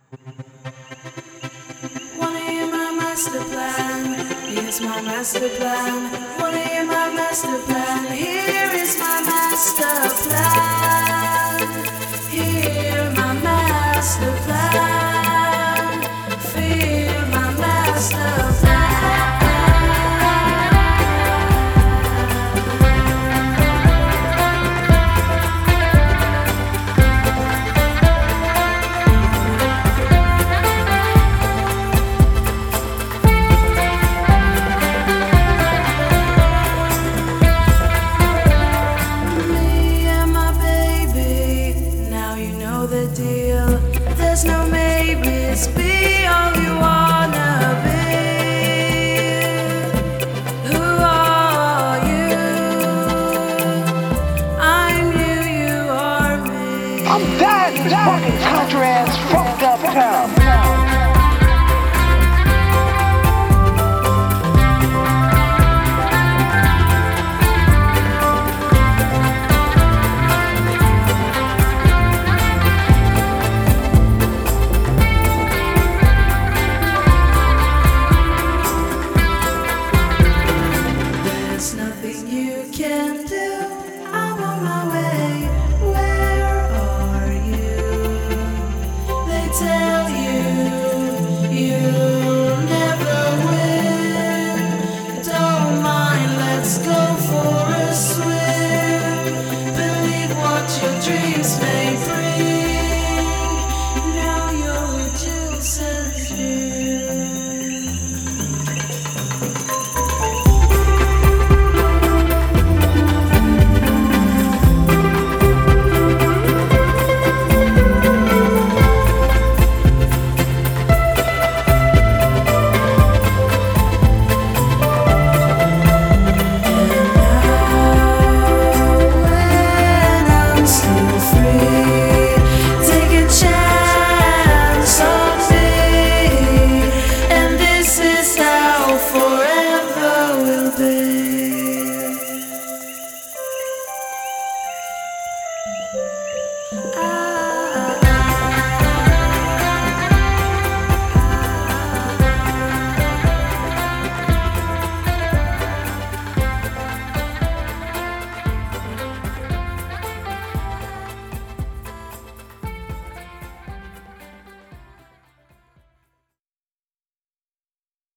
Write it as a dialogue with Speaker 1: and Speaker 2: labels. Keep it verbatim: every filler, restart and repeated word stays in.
Speaker 1: Wanna hear my master plan? Here's my master plan. Wanna hear my master plan? Here is my master plan. Hear my master plan. Feel my master plan. The deal. There's no maybes, be all you wanna be. Who are you? I'm you, you are me.
Speaker 2: I'm dying in this fucking country ass fucked up town.
Speaker 1: There's nothing you can do. I'm on my way. Where are you? They tell you you'll never win. Don't mind, let's go for a swim. Believe what your dreams may bring. Now you're with Jill says you. I